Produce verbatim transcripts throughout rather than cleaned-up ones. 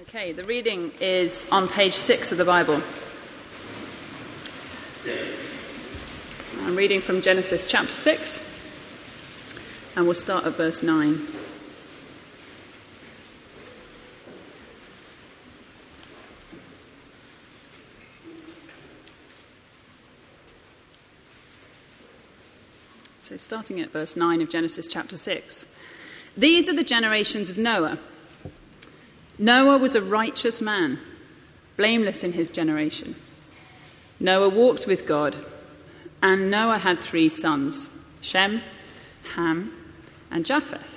Okay, the reading is on page six of the Bible. I'm reading from Genesis chapter six, and we'll start at verse nine. So starting at verse nine of Genesis chapter six. These are the generations of Noah. Noah was a righteous man, blameless in his generation. Noah walked with God, and Noah had three sons, Shem, Ham, and Japheth.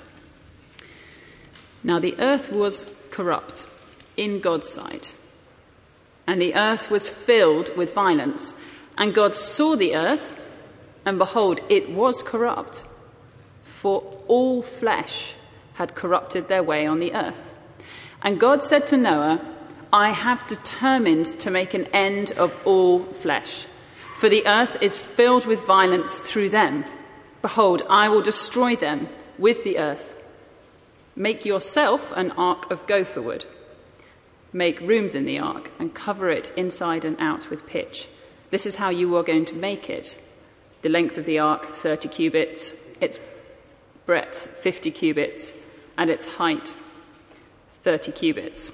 Now the earth was corrupt in God's sight, and the earth was filled with violence. And God saw the earth, and behold, it was corrupt, for all flesh had corrupted their way on the earth. And God said to Noah, I have determined to make an end of all flesh, for the earth is filled with violence through them. Behold, I will destroy them with the earth. Make yourself an ark of gopher wood. Make rooms in the ark and cover it inside and out with pitch. This is how you are going to make it. The length of the ark, thirty cubits, its breadth, fifty cubits, and its height, thirty cubits.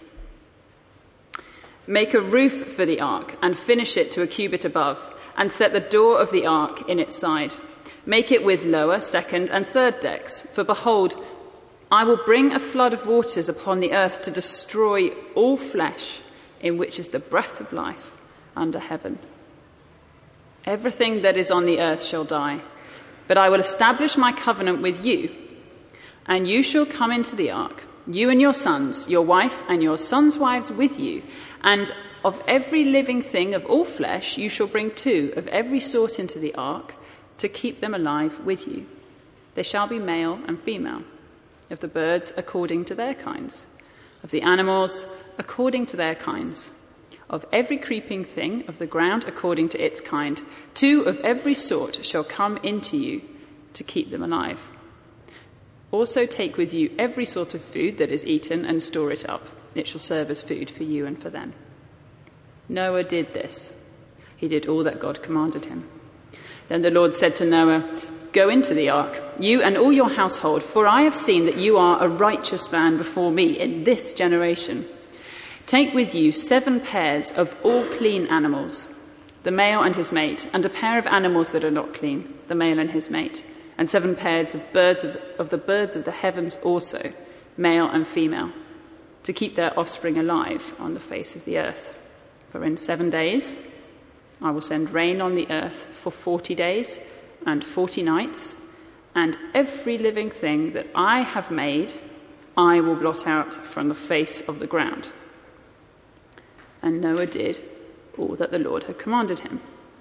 Make a roof for the ark and finish it to a cubit above, and set the door of the ark in its side. Make it with lower, second, and third decks. For behold, I will bring a flood of waters upon the earth to destroy all flesh in which is the breath of life under heaven. Everything that is on the earth shall die, but I will establish my covenant with you, and you shall come into the ark, you and your sons, your wife and your sons' wives with you, and of every living thing of all flesh you shall bring two of every sort into the ark to keep them alive with you. They shall be male and female, of the birds according to their kinds, of the animals according to their kinds, of every creeping thing of the ground according to its kind. Two of every sort shall come into you to keep them alive. Also take with you every sort of food that is eaten and store it up. It shall serve as food for you and for them. Noah did this. He did all that God commanded him. Then the Lord said to Noah, Go into the ark, you and all your household, for I have seen that you are a righteous man before me in this generation. Take with you seven pairs of all clean animals, the male and his mate, and a pair of animals that are not clean, the male and his mate, and seven pairs of birds of, of the birds of the heavens also, male and female, to keep their offspring alive on the face of the earth. For in seven days I will send rain on the earth for forty days and forty nights, and every living thing that I have made I will blot out from the face of the ground. And Noah did all that the Lord had commanded him.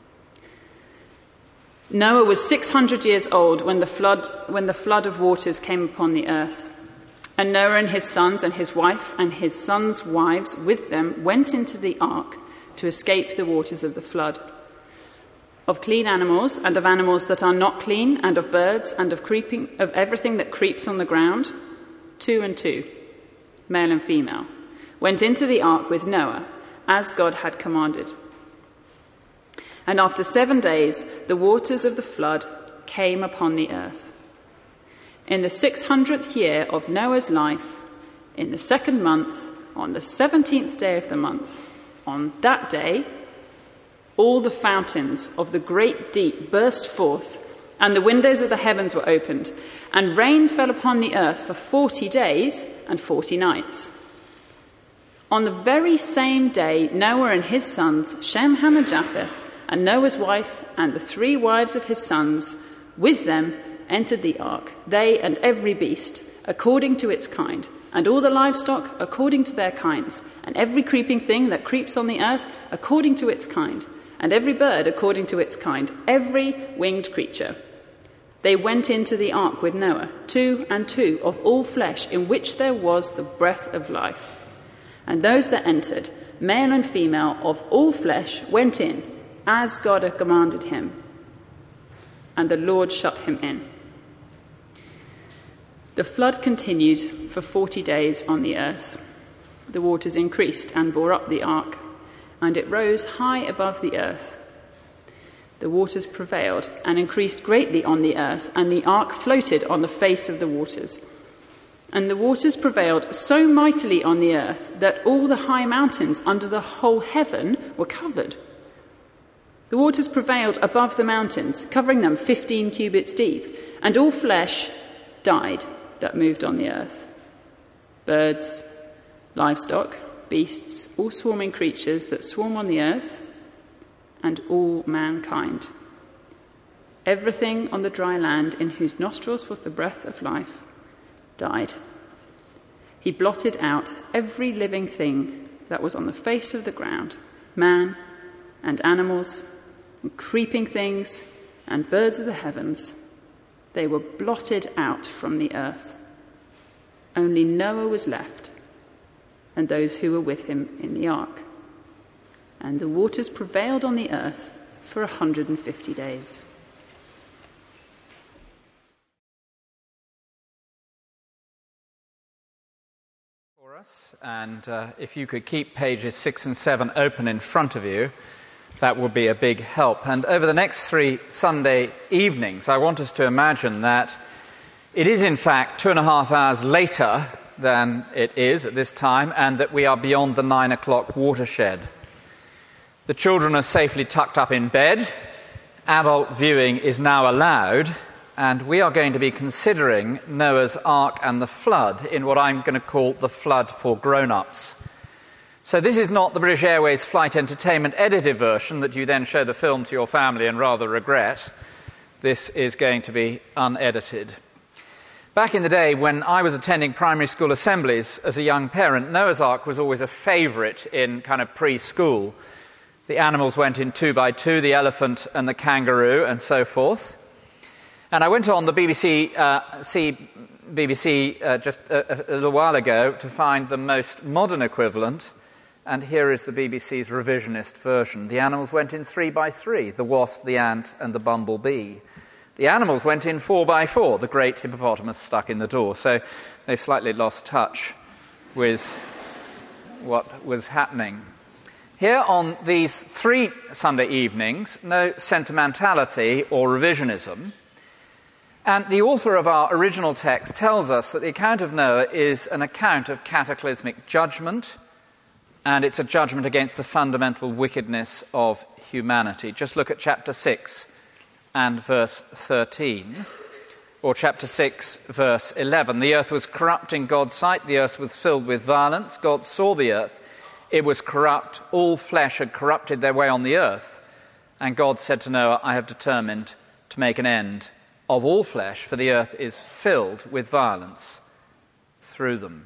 Noah was six hundred years old when the flood when the flood of waters came upon the earth. And Noah and his sons and his wife and his sons' wives with them went into the ark to escape the waters of the flood. Of clean animals and of animals that are not clean, and of birds and of creeping of everything that creeps on the ground, two and two, male and female, went into the ark with Noah, as God had commanded. And after seven days, the waters of the flood came upon the earth. In the six hundredth year of Noah's life, in the second month, on the seventeenth day of the month, on that day, all the fountains of the great deep burst forth, and the windows of the heavens were opened, and rain fell upon the earth for forty days and forty nights. On the very same day, Noah and his sons, Shem, Ham, and Japheth, and Noah's wife and the three wives of his sons, with them entered the ark, they and every beast, according to its kind, and all the livestock according to their kinds, and every creeping thing that creeps on the earth according to its kind, and every bird according to its kind, every winged creature. They went into the ark with Noah, two and two of all flesh, in which there was the breath of life. And those that entered, male and female of all flesh, went in, as God had commanded him. And the Lord shut him in. The flood continued for forty days on the earth. The waters increased and bore up the ark, and it rose high above the earth. The waters prevailed and increased greatly on the earth, and the ark floated on the face of the waters. And the waters prevailed so mightily on the earth that all the high mountains under the whole heaven were covered. The waters prevailed above the mountains, covering them fifteen cubits deep, and all flesh died that moved on the earth. Birds, livestock, beasts, all swarming creatures that swarm on the earth, and all mankind. Everything on the dry land in whose nostrils was the breath of life died. He blotted out every living thing that was on the face of the ground, man and animals and creeping things and birds of the heavens. They were blotted out from the earth. Only Noah was left, and those who were with him in the ark. And the waters prevailed on the earth for a hundred and fifty days. For us, and uh, if you could keep pages six and seven open in front of you, that would be a big help. And over the next three Sunday evenings, I want us to imagine that it is in fact two and a half hours later than it is at this time, and that we are beyond the nine o'clock watershed. The children are safely tucked up in bed. Adult viewing is now allowed, and we are going to be considering Noah's Ark and the flood in what I'm going to call the flood for grown-ups. So this is not the British Airways Flight Entertainment edited version that you then show the film to your family and rather regret. This is going to be unedited. Back in the day when I was attending primary school assemblies as a young parent, Noah's Ark was always a favourite in kind of preschool. The animals went in two by two, the elephant and the kangaroo and so forth. And I went on the B B C, uh, see, B B C uh, just a, a little while ago to find the most modern equivalent, and here is the B B C's revisionist version. The animals went in three by three, the wasp, the ant and the bumblebee. The animals went in four by four, the great hippopotamus stuck in the door. So they slightly lost touch with what was happening. Here on these three Sunday evenings, no sentimentality or revisionism. And the author of our original text tells us that the account of Noah is an account of cataclysmic judgment, and it's a judgment against the fundamental wickedness of humanity. Just look at chapter six and verse thirteen, or chapter six, verse eleven. The earth was corrupt in God's sight, the earth was filled with violence. God saw the earth, it was corrupt, all flesh had corrupted their way on the earth. And God said to Noah, I have determined to make an end of all flesh, for the earth is filled with violence through them.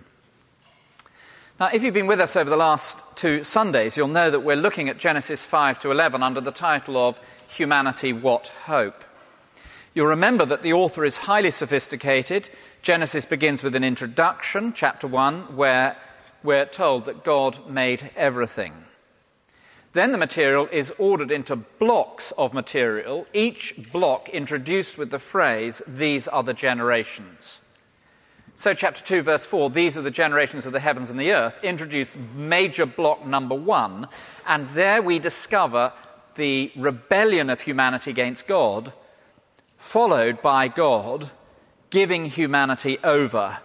Now, if you've been with us over the last two Sundays, you'll know that we're looking at Genesis five to eleven under the title of Humanity, What Hope? You'll remember that the author is highly sophisticated. Genesis begins with an introduction, chapter one, where we're told that God made everything. Then the material is ordered into blocks of material, each block introduced with the phrase, these are the generations. So chapter two, verse four, these are the generations of the heavens and the earth, introduce major block number one, and there we discover the rebellion of humanity against God, followed by God giving humanity over.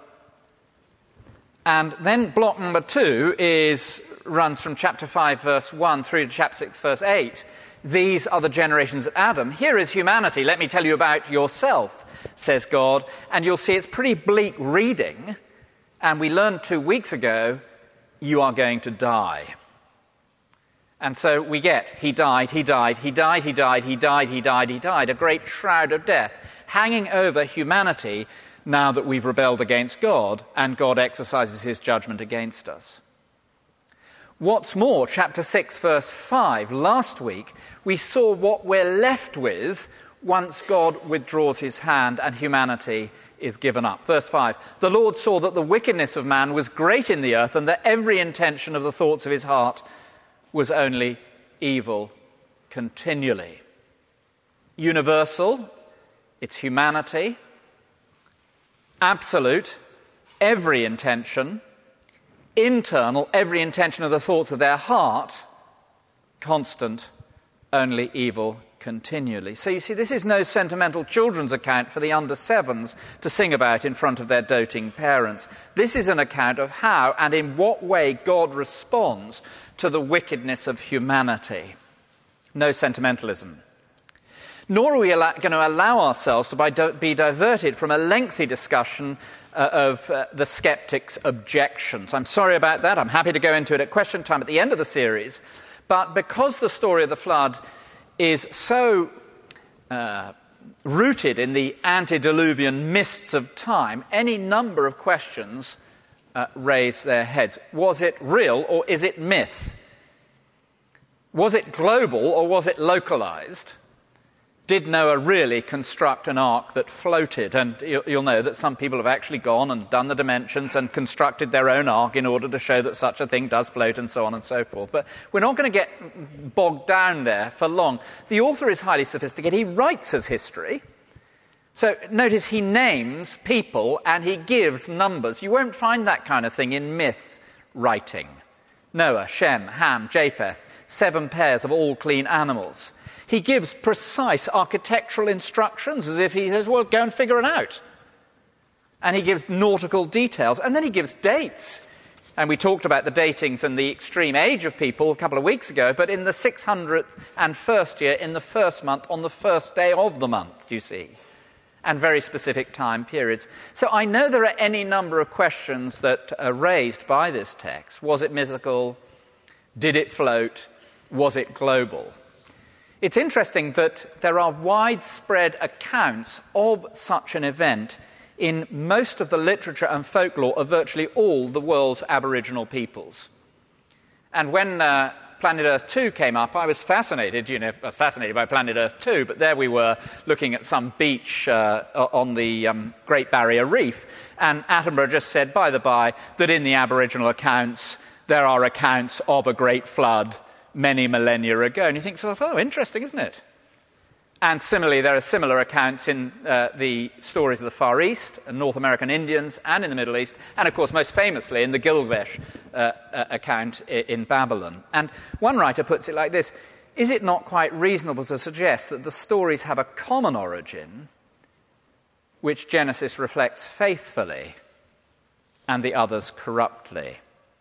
And then block number two is runs from chapter five, verse one, through to chapter six, verse eight. These are the generations of Adam. Here is humanity. Let me tell you about yourself, says God. And you'll see it's pretty bleak reading. And we learned two weeks ago, you are going to die. And so we get, he died, he died, he died, he died, he died, he died, he died. A great shroud of death hanging over humanity now that we've rebelled against God and God exercises his judgment against us. What's more, chapter six, verse five, last week, we saw what we're left with once God withdraws his hand and humanity is given up. Verse five, the Lord saw that the wickedness of man was great in the earth and that every intention of the thoughts of his heart was only evil continually. Universal, it's humanity. Absolute, every intention. internal, every intention of the thoughts of their heart, constant, only evil continually. So you see, this is no sentimental children's account for the under sevens to sing about in front of their doting parents. This is an account of how and in what way God responds to the wickedness of humanity. No sentimentalism. Nor are we allow- going to allow ourselves to be diverted from a lengthy discussion uh, of uh, the skeptic's objections. I'm sorry about that. I'm happy to go into it at question time at the end of the series. But because the story of the flood is so uh, rooted in the antediluvian mists of time, any number of questions uh, raise their heads. Was it real or is it myth? Was it global or was it localized? Did Noah really construct an ark that floated? And you'll know that some people have actually gone and done the dimensions and constructed their own ark in order to show that such a thing does float and so on and so forth. But we're not going to get bogged down there for long. The author is highly sophisticated. He writes as history. So notice he names people and he gives numbers. You won't find that kind of thing in myth writing. Noah, Shem, Ham, Japheth, seven pairs of all clean animals. He gives precise architectural instructions as if he says, well, go and figure it out. And he gives nautical details. And then he gives dates. And we talked about the datings and the extreme age of people a couple of weeks ago, but in the six hundredth and first year, in the first month, on the first day of the month, you see. And very specific time periods. So I know there are any number of questions that are raised by this text. Was it mythical? Did it float? Was it global? It's interesting that there are widespread accounts of such an event in most of the literature and folklore of virtually all the world's Aboriginal peoples. And when uh, Planet Earth two came up, I was fascinated, you know, I was fascinated by Planet Earth two, but there we were looking at some beach uh, on the um, Great Barrier Reef, and Attenborough just said, by the by, that in the Aboriginal accounts there are accounts of a great flood many millennia ago. And you think to yourself, oh, interesting, isn't it? And similarly, there are similar accounts in uh, the stories of the Far East, and North American Indians, and in the Middle East, and of course, most famously, in the Gilgamesh uh, uh, account in Babylon. And one writer puts it like this: is it not quite reasonable to suggest that the stories have a common origin, which Genesis reflects faithfully, and the others corruptly?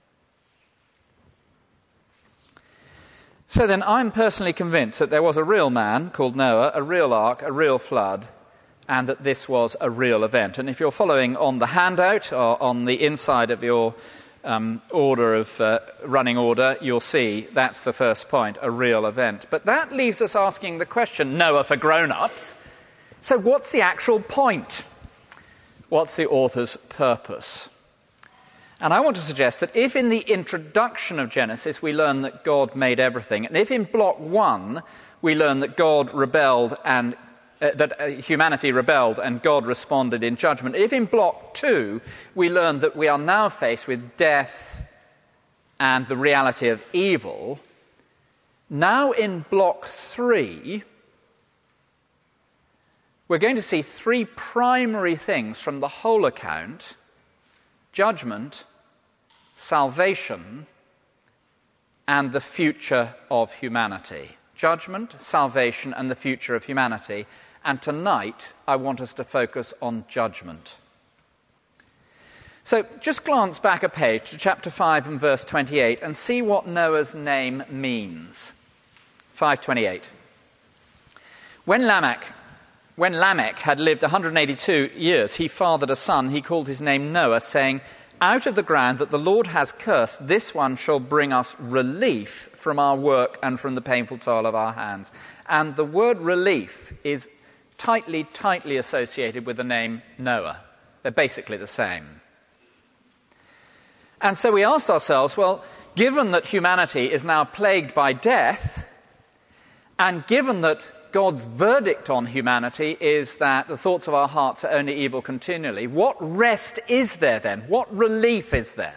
So then, I'm personally convinced that there was a real man called Noah, a real ark, a real flood, and that this was a real event. And if you're following on the handout or on the inside of your um, order of uh, running order, you'll see that's the first point, a real event. But that leaves us asking the question, Noah for grown-ups, so what's the actual point? What's the author's purpose? And I want to suggest that if in the introduction of Genesis we learn that God made everything, and if in block one we learn that God rebelled and uh, that uh, humanity rebelled and God responded in judgment, if in block two we learn that we are now faced with death and the reality of evil, now in block three we're going to see three primary things from the whole account: judgment, salvation, and the future of humanity. Judgment, salvation, and the future of humanity. And tonight, I want us to focus on judgment. So just glance back a page to chapter five and verse twenty-eight and see what Noah's name means. five twenty-eight. When Lamech, when Lamech had lived one hundred eighty-two years, he fathered a son. He called his name Noah, saying, "Out of the ground that the Lord has cursed, this one shall bring us relief from our work and from the painful toil of our hands." And the word relief is tightly, tightly associated with the name Noah. They're basically the same. And so we asked ourselves, well, given that humanity is now plagued by death, and given that God's verdict on humanity is that the thoughts of our hearts are only evil continually, what rest is there then? What relief is there?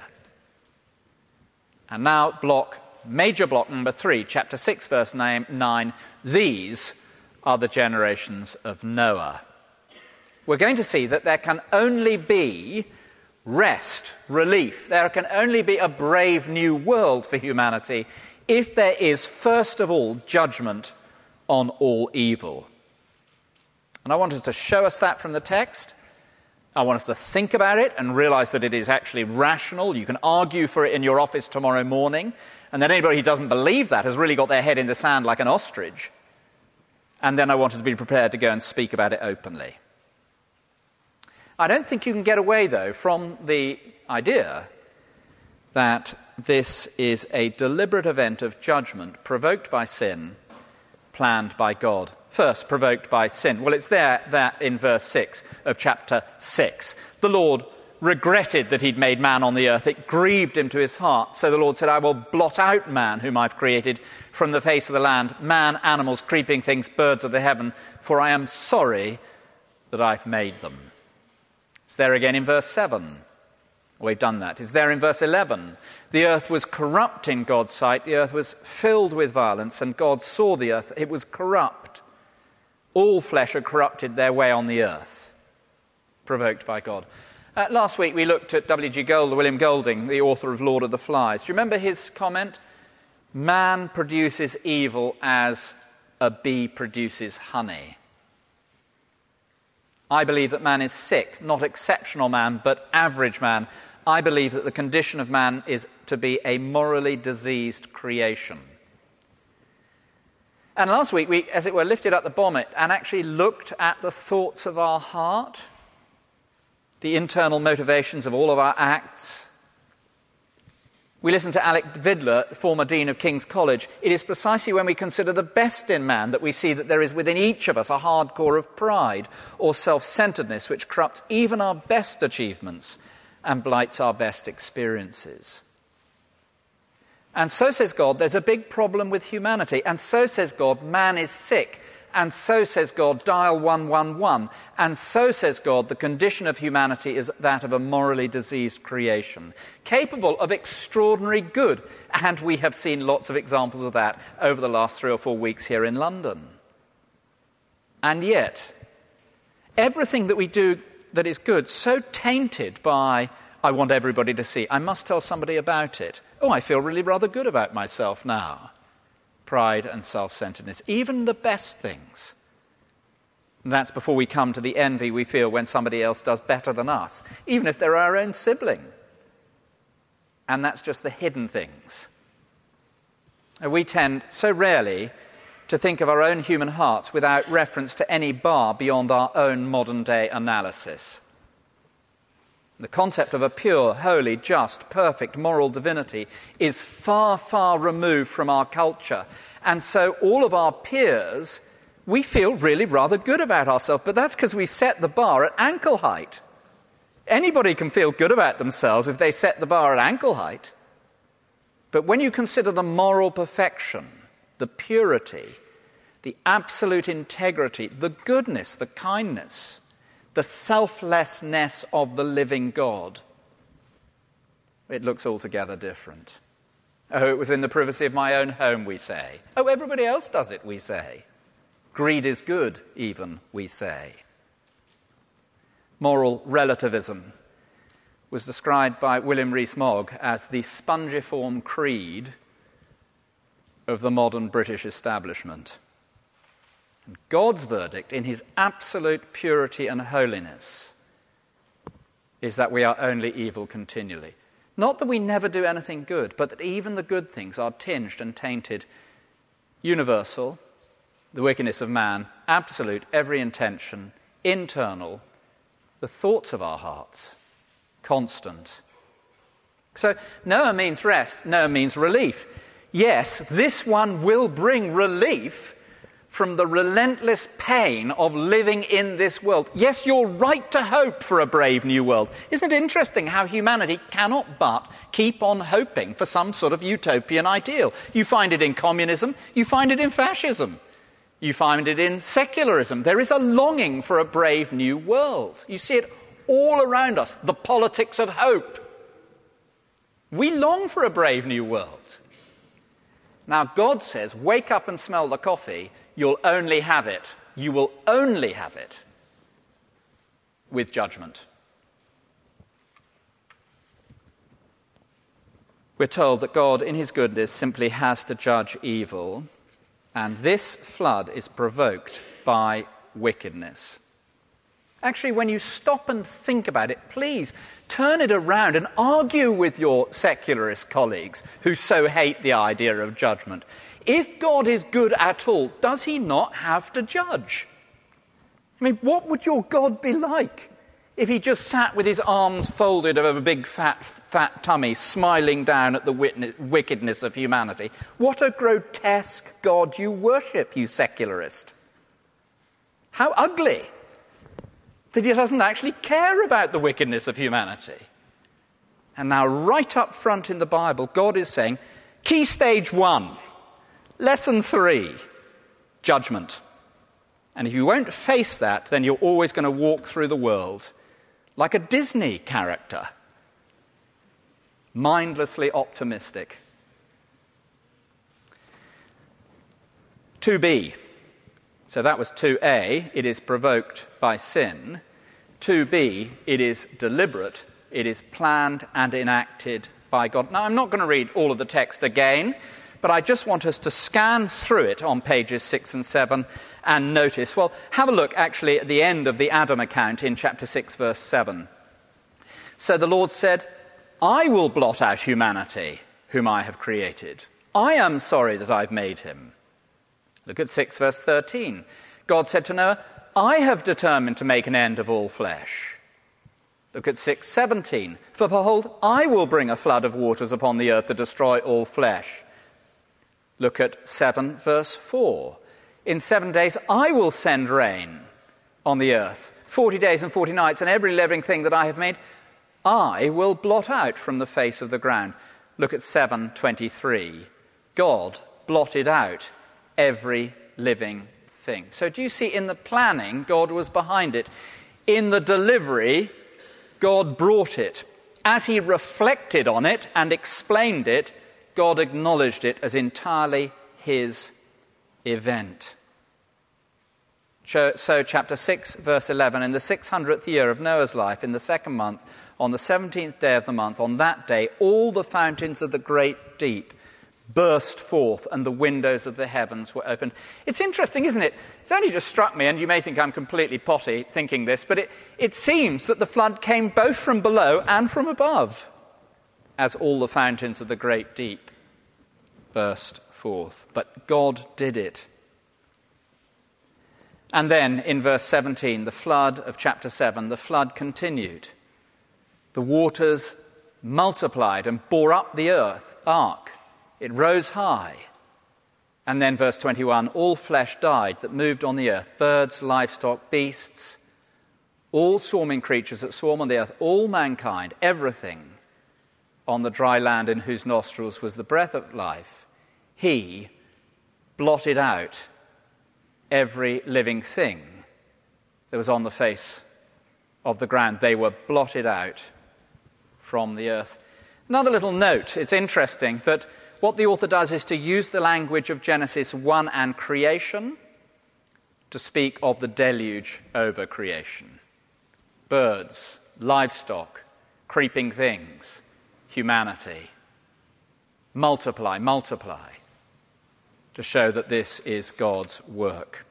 And now block, major block number three, chapter six, verse nine, these are the generations of Noah. We're going to see that there can only be rest, relief. There can only be a brave new world for humanity if there is, first of all, judgment on all evil. And I want us to show us that from the text. I want us to think about it and realize that it is actually rational. You can argue for it in your office tomorrow morning, and that anybody who doesn't believe that has really got their head in the sand like an ostrich. And then I want us to be prepared to go and speak about it openly. I don't think you can get away, though, from the idea that this is a deliberate event of judgment provoked by sin, planned by God. First, provoked by sin. Well, it's there that in verse six of chapter six. The Lord regretted that he'd made man on the earth. It grieved him to his heart. So the Lord said, I will blot out man whom I've created from the face of the land, man, animals, creeping things, birds of the heaven, for I am sorry that I've made them. It's there again in verse seven. We've done that. It's there in verse eleven. The earth was corrupt in God's sight. The earth was filled with violence, and God saw the earth. It was corrupt. All flesh had corrupted their way on the earth, provoked by God. Uh, last week we looked at W G Gold, William Golding, the author of Lord of the Flies. Do you remember his comment? Man produces evil as a bee produces honey. I believe that man is sick, not exceptional man, but average man. I believe that the condition of man is to be a morally diseased creation. And last week we, as it were, lifted up the bonnet and actually looked at the thoughts of our heart, the internal motivations of all of our acts. We listened to Alec Vidler, former Dean of King's College. It is precisely when we consider the best in man that we see that there is within each of us a hard core of pride or self-centeredness which corrupts even our best achievements and blights our best experiences. And so says God, there's a big problem with humanity. And so says God, man is sick. And so says God, dial one one one. And so says God, the condition of humanity is that of a morally diseased creation, capable of extraordinary good. And we have seen lots of examples of that over the last three or four weeks here in London. And yet, everything that we do that is good, so tainted by, I want everybody to see, I must tell somebody about it. Oh, I feel really rather good about myself now. Pride and self-centeredness, even the best things. And that's before we come to the envy we feel when somebody else does better than us, even if they're our own sibling. And that's just the hidden things. And we tend so rarely to think of our own human hearts without reference to any bar beyond our own modern-day analysis. The concept of a pure, holy, just, perfect, moral divinity is far, far removed from our culture. And so all of our peers, we feel really rather good about ourselves, but that's because we set the bar at ankle height. Anybody can feel good about themselves if they set the bar at ankle height. But when you consider the moral perfection, the purity, the absolute integrity, the goodness, the kindness, the selflessness of the living God, it looks altogether different. Oh, it was in the privacy of my own home, we say. Oh, everybody else does it, we say. Greed is good, even, we say. Moral relativism was described by William Rees-Mogg as the spongiform creed of the modern British establishment. And God's verdict, in his absolute purity and holiness, is that we are only evil continually. Not that we never do anything good, but that even the good things are tinged and tainted. Universal, the wickedness of man, absolute, every intention, internal, the thoughts of our hearts, constant. So Noah means rest, Noah means relief. Yes, this one will bring relief from the relentless pain of living in this world. Yes, you're right to hope for a brave new world. Isn't it interesting how humanity cannot but keep on hoping for some sort of utopian ideal? You find it in communism, you find it in fascism, you find it in secularism. There is a longing for a brave new world. You see it all around us, the politics of hope. We long for a brave new world. Now, God says, wake up and smell the coffee. You'll only have it, you will only have it with judgment. we're told that God, in his goodness, simply has to judge evil, and this flood is provoked by wickedness. Actually, when you stop and think about it, please turn it around and argue with your secularist colleagues who so hate the idea of judgment. If God is good at all, does he not have to judge? I mean, what would your God be like if he just sat with his arms folded over a big fat, fat tummy, smiling down at the wickedness of humanity? What a grotesque God you worship, you secularist. How ugly that he doesn't actually care about the wickedness of humanity. And now, right up front in the Bible, God is saying, key stage one, lesson three, judgment. And if you won't face that, then you're always going to walk through the world like a Disney character, mindlessly optimistic. two B. So that was two A, it is provoked by sin. two B, it is deliberate, it is planned and enacted by God. Now, I'm not going to read all of the text again, but I just want us to scan through it on pages six and seven and notice. Well, have a look actually at the end of the Adam account in chapter six, verse seven. So the Lord said, I will blot out humanity, whom I have created. I am sorry that I've made him. Look at six, verse thirteen. God said to Noah, I have determined to make an end of all flesh. Look at six seventeen. For behold, I will bring a flood of waters upon the earth to destroy all flesh. Look at seven, verse four. In seven days I will send rain on the earth, forty days and forty nights, and every living thing that I have made, I will blot out from the face of the ground. Look at seven twenty-three. God blotted out every living thing. So do you see, in the planning, God was behind it. In the delivery, God brought it. As he reflected on it and explained it, God acknowledged it as entirely his event. So chapter six, verse eleven, in the six hundredth year of Noah's life, in the second month, on the seventeenth day of the month, on that day, all the fountains of the great deep burst forth and the windows of the heavens were opened. It's interesting, isn't it? It's only just struck me, and you may think I'm completely potty thinking this, but it, it seems that the flood came both from below and from above, as all the fountains of the great deep burst forth. But God did it. And then in verse seventeen, the flood of chapter seven, the flood continued. The waters multiplied and bore up the earth, ark. It rose high. And then verse twenty-one, all flesh died that moved on the earth, birds, livestock, beasts, all swarming creatures that swarm on the earth, all mankind, everything on the dry land in whose nostrils was the breath of life. He blotted out every living thing that was on the face of the ground. They were blotted out from the earth. Another little note, it's interesting that what the author does is to use the language of Genesis one and creation to speak of the deluge over creation. Birds, livestock, creeping things, humanity. Multiply, multiply, to show that this is God's work.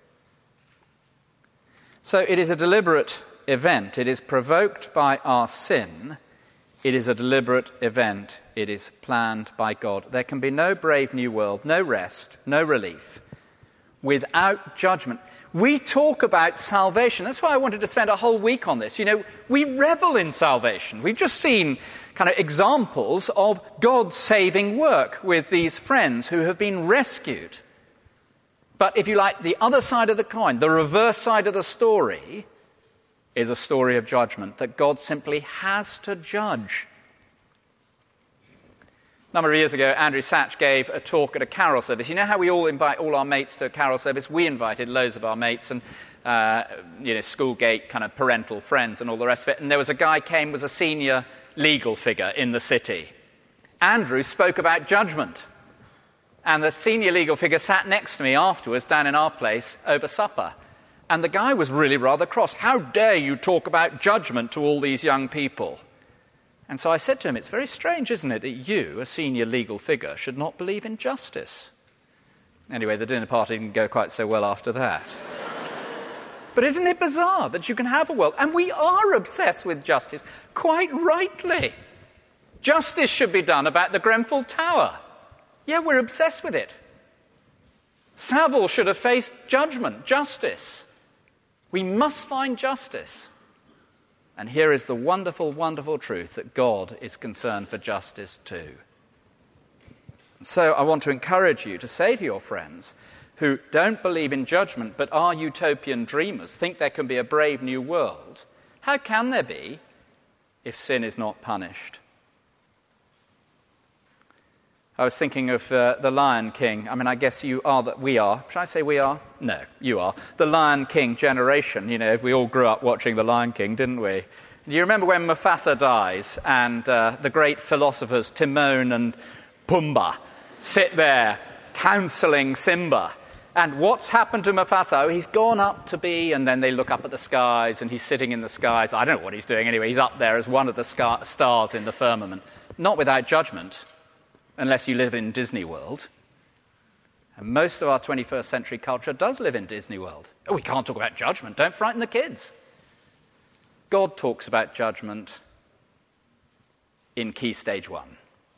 So it is a deliberate event. It is provoked by our sin. It is a deliberate event. It is planned by God. There can be no brave new world, no rest, no relief without judgment. We talk about salvation. That's why I wanted to spend a whole week on this. You know, we revel in salvation. We've just seen kind of examples of God's saving work with these friends who have been rescued. But if you like, the other side of the coin, the reverse side of the story, is a story of judgment, that God simply has to judge. A number of years ago, Andrew Satch gave a talk at a carol service. You know how we all invite all our mates to a carol service? We invited loads of our mates and, uh, you know, schoolgate kind of parental friends and all the rest of it. And there was a guy came, was a senior legal figure in the city. Andrew spoke about judgment. And the senior legal figure sat next to me afterwards down in our place over supper. And the guy was really rather cross. How dare you talk about judgment to all these young people? And so I said to him, it's very strange, isn't it, that you, a senior legal figure, should not believe in justice. Anyway, the dinner party didn't go quite so well after that. But isn't it bizarre that you can have a world, and we are obsessed with justice, quite rightly. Justice should be done about the Grenfell Tower. Yeah, we're obsessed with it. Savile should have faced judgment, justice. We must find justice. And here is the wonderful, wonderful truth that God is concerned for justice too. And so I want to encourage you to say to your friends who don't believe in judgment but are utopian dreamers, think there can be a brave new world, how can there be if sin is not punished? I was thinking of uh, The Lion King. I mean, I guess you are, that we are. Should I say we are? No, you are. The Lion King generation. You know, we all grew up watching The Lion King, didn't we? Do you remember when Mufasa dies and uh, the great philosophers Timon and Pumbaa sit there counselling Simba? And what's happened to Mufasa? Oh, he's gone up to be, and then they look up at the skies, and he's sitting in the skies. I don't know what he's doing anyway. He's up there as one of the scar- stars in the firmament. Not without judgment, unless you live in Disney World. And most of our twenty-first century culture does live in Disney World. Oh, we can't talk about judgment. Don't frighten the kids. God talks about judgment in Key Stage One.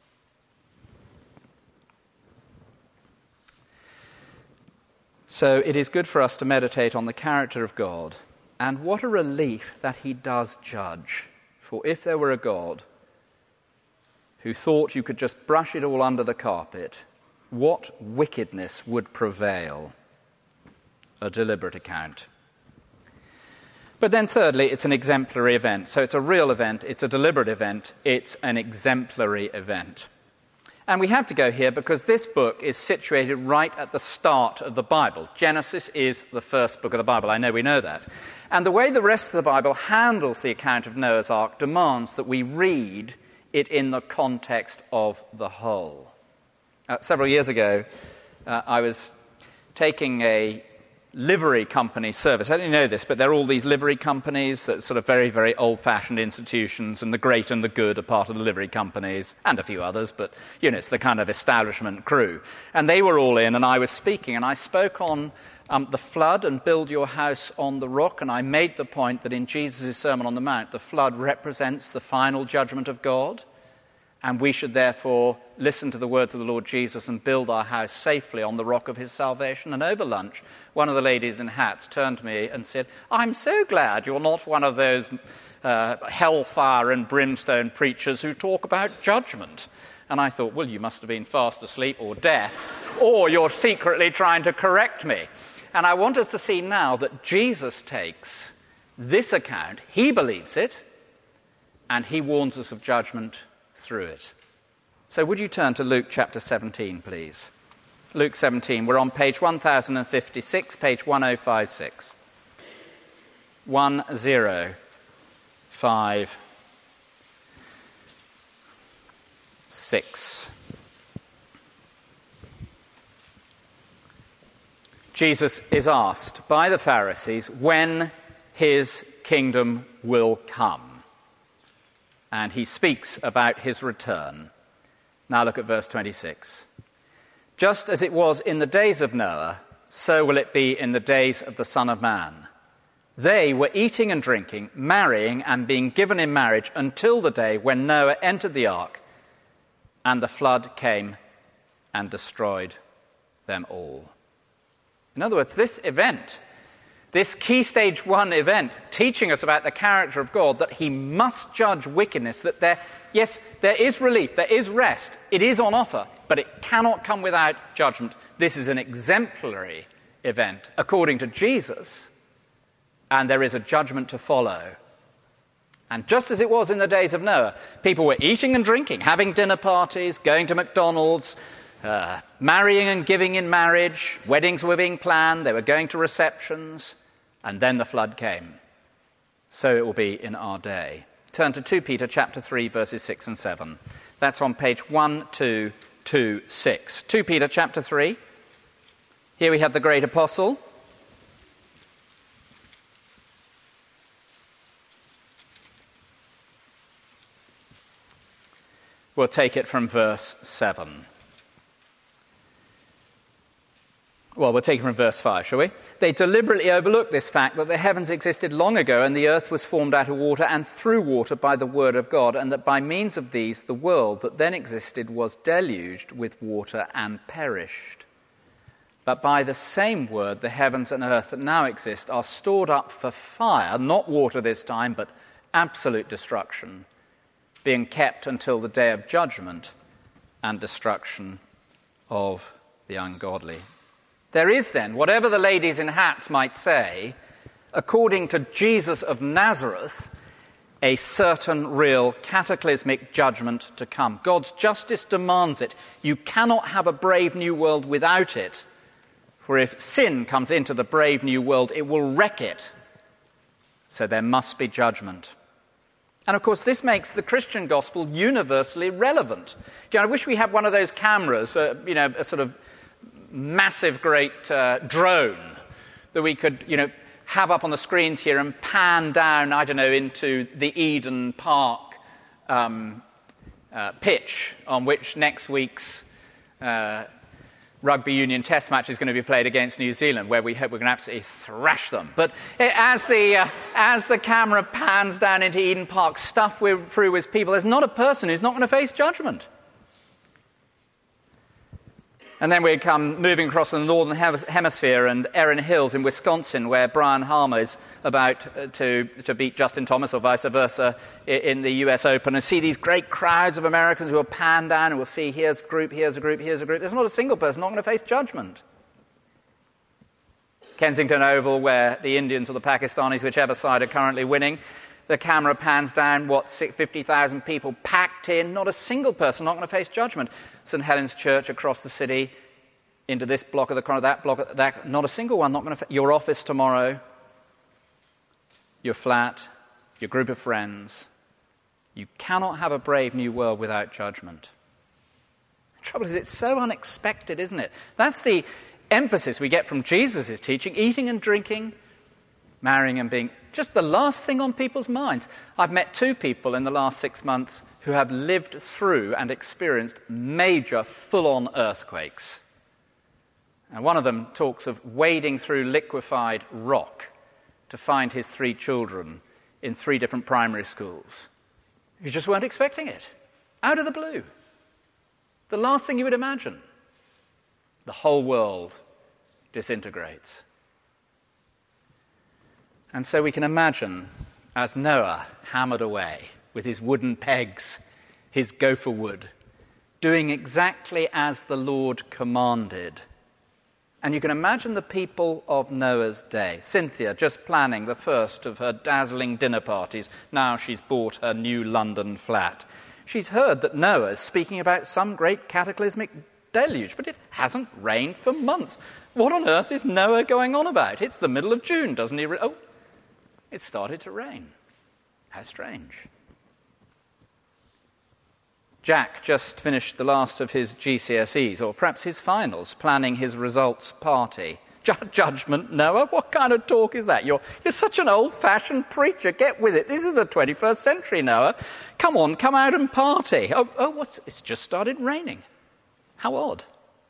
So it is good for us to meditate on the character of God, and what a relief that he does judge. For if there were a God who thought you could just brush it all under the carpet, what wickedness would prevail? A deliberate account. But then thirdly, it's an exemplary event. So it's a real event, it's a deliberate event, it's an exemplary event. And we have to go here because this book is situated right at the start of the Bible. Genesis is the first book of the Bible. I know we know that. And the way the rest of the Bible handles the account of Noah's Ark demands that we read it in the context of the whole. Uh, several years ago, uh, I was taking a livery company service. I didn't know this, but there are all these livery companies that are sort of very, very old-fashioned institutions, and the great and the good are part of the livery companies, and a few others, but, you know, it's the kind of establishment crew. And they were all in, and I was speaking, and I spoke on um, the flood and build your house on the rock, and I made the point that in Jesus' Sermon on the Mount, the flood represents the final judgment of God, and we should therefore listen to the words of the Lord Jesus and build our house safely on the rock of his salvation. And over lunch, one of the ladies in hats turned to me and said, "I'm so glad you're not one of those uh, hellfire and brimstone preachers who talk about judgment." And I thought, well, you must have been fast asleep or deaf, or you're secretly trying to correct me. And I want us to see now that Jesus takes this account, he believes it, and he warns us of judgment through it. So would you turn to Luke chapter seventeen, please? Luke seventeen. We're on page one thousand fifty-six, page one thousand fifty-six. one thousand fifty-six. Jesus is asked by the Pharisees when his kingdom will come. And he speaks about his return. Now look at verse twenty-six. Just as it was in the days of Noah, so will it be in the days of the Son of Man. They were eating and drinking, marrying and being given in marriage until the day when Noah entered the ark, and the flood came and destroyed them all. In other words, this event, this key stage one event, teaching us about the character of God, that he must judge wickedness, that there, yes, there is relief, there is rest, it is on offer, but it cannot come without judgment. This is an exemplary event, according to Jesus, and there is a judgment to follow. And just as it was in the days of Noah, people were eating and drinking, having dinner parties, going to McDonald's, uh, marrying and giving in marriage, weddings were being planned, they were going to receptions, and then the flood came. So it will be in our day. Turn to Second Peter chapter three, verses six and seven. That's on page one two two six. Second Peter chapter three. Here we have the great apostle. We'll take it from verse seven. Well, we'll take it from verse five, shall we? They deliberately overlooked this fact that the heavens existed long ago and the earth was formed out of water and through water by the word of God, and that by means of these the world that then existed was deluged with water and perished. But by the same word the heavens and earth that now exist are stored up for fire, not water this time, but absolute destruction, being kept until the day of judgment and destruction of the ungodly. There is then, whatever the ladies in hats might say, according to Jesus of Nazareth, a certain real cataclysmic judgment to come. God's justice demands it. You cannot have a brave new world without it, for if sin comes into the brave new world, it will wreck it. So there must be judgment. And of course, this makes the Christian gospel universally relevant. You know, I wish we had one of those cameras, uh, you know, a sort of massive, great uh, drone that we could, you know, have up on the screens here and pan down, I don't know, into the Eden Park um, uh, pitch on which next week's uh, rugby union test match is going to be played against New Zealand, where we hope we're going to absolutely thrash them. But as the uh, as the camera pans down into Eden Park, stuff we're through with people, there's not a person who's not going to face judgment. And then we come moving across the northern hemisphere and Erin Hills in Wisconsin, where Brian Harmer is about to, to beat Justin Thomas or vice versa in the U S Open, and see these great crowds of Americans who will pan down and we'll see here's a group, here's a group, here's a group. There's not a single person not going to face judgment. Kensington Oval, where the Indians or the Pakistanis, whichever side, are currently winning, the camera pans down, what, fifty thousand people packed in, not a single person not going to face judgment. Saint Helens Church across the city, into this block of the corner, that block of that, not a single one not going to fa- your office tomorrow, your flat, your group of friends. You cannot have a brave new world without judgment. The trouble is, it's so unexpected, isn't it? That's the emphasis we get from Jesus' teaching, eating and drinking, marrying and being just the last thing on people's minds. I've met two people in the last six months who have lived through and experienced major full-on earthquakes. And one of them talks of wading through liquefied rock to find his three children in three different primary schools. You just weren't expecting it. Out of the blue. The last thing you would imagine. The whole world disintegrates. And so we can imagine, as Noah hammered away with his wooden pegs, his gopher wood, doing exactly as the Lord commanded. And you can imagine the people of Noah's day. Cynthia just planning the first of her dazzling dinner parties. Now she's bought her new London flat. She's heard that Noah's speaking about some great cataclysmic deluge, but it hasn't rained for months. What on earth is Noah going on about? It's the middle of June, doesn't he? Re- oh, it started to rain. How strange. Jack just finished the last of his G C S Es, or perhaps his finals, planning his results party. J- judgment, Noah? What kind of talk is that? You're, you're such an old-fashioned preacher. Get with it. This is the twenty-first century, Noah. Come on, come out and party. Oh, oh what's, it's just started raining. How odd.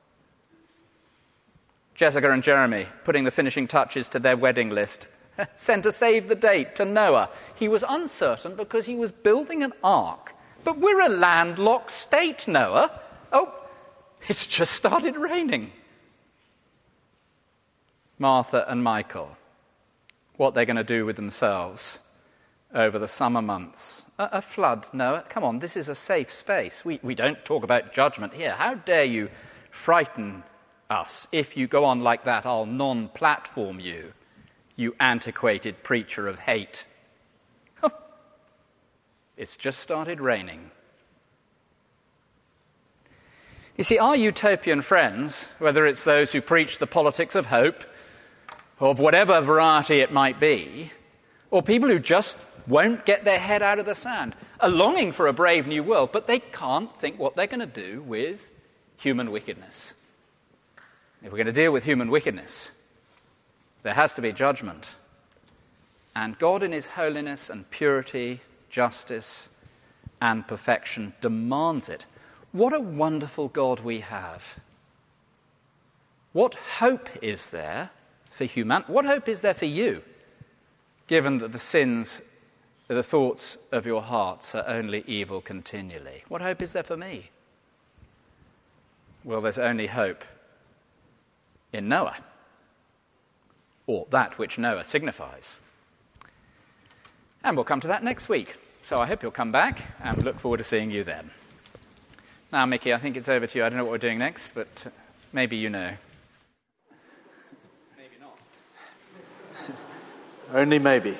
Jessica and Jeremy, putting the finishing touches to their wedding list, sent a save the date to Noah. He was uncertain because he was building an ark. But we're a landlocked state, Noah. Oh, it's just started raining. Martha and Michael, what they're going to do with themselves over the summer months. A, a flood, Noah. Come on, this is a safe space. We, we don't talk about judgment here. How dare you frighten us? If you go on like that, I'll non-platform you, you antiquated preacher of hate. Oh, it's just started raining. You see, our utopian friends, whether it's those who preach the politics of hope, of whatever variety it might be, or people who just won't get their head out of the sand, are longing for a brave new world, but they can't think what they're going to do with human wickedness. If we're going to deal with human wickedness, there has to be judgment. And God in his holiness and purity, justice, and perfection demands it. What a wonderful God we have. What hope is there for humanity? What hope is there for you, given that the sins, the thoughts of your hearts are only evil continually? What hope is there for me? Well, there's only hope in Noah, or that which Noah signifies. And we'll come to that next week. So I hope you'll come back and look forward to seeing you then. Now, Mickey, I think it's over to you. I don't know what we're doing next, but maybe you know. Maybe not. Only maybe.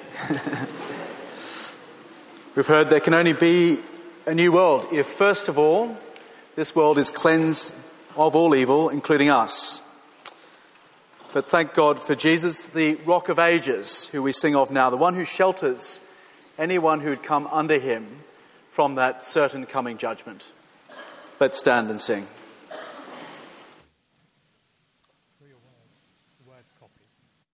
We've heard there can only be a new world if, first of all, this world is cleansed of all evil, including us. But thank God for Jesus, the Rock of Ages, who we sing of now, the one who shelters anyone who'd come under him from that certain coming judgment. Let's stand and sing. For your words, the words copied.